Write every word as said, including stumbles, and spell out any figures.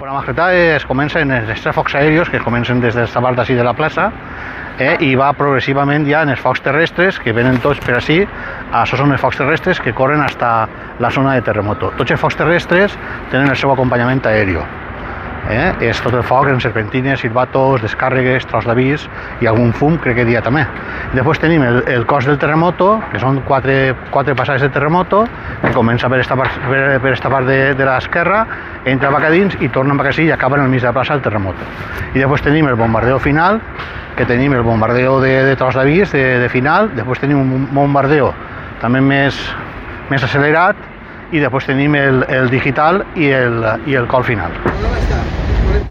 La mascleta es comença en els tres focs aèrios que comencen des de esta part d'ací de la plaça eh, i va progressivament ja en els focs terrestres que venen tots per ací. Això són els focs terrestres que corren fins a la zona de terremoto. Tots els focs terrestres tenen el seu acompanyament aeri. Eh? És tot el foc en serpentines, silbatos, descàrregues, tros d'avís i algun fum, crec que dia també. I després tenim el, el cos del terremoto, que són quatre, quatre passades de terremoto, que comença per esta part, per, per esta part de, de l'esquerra, entra cap a dins i torna cap ací i acaba en el mig de la plaça del terremoto. I després tenim el bombardeo final, que tenim el bombardeo de, de tros d'avís, de, de final, després tenim un bombardeo també més, més accelerat, i després tenim el, el digital i el, i el col final.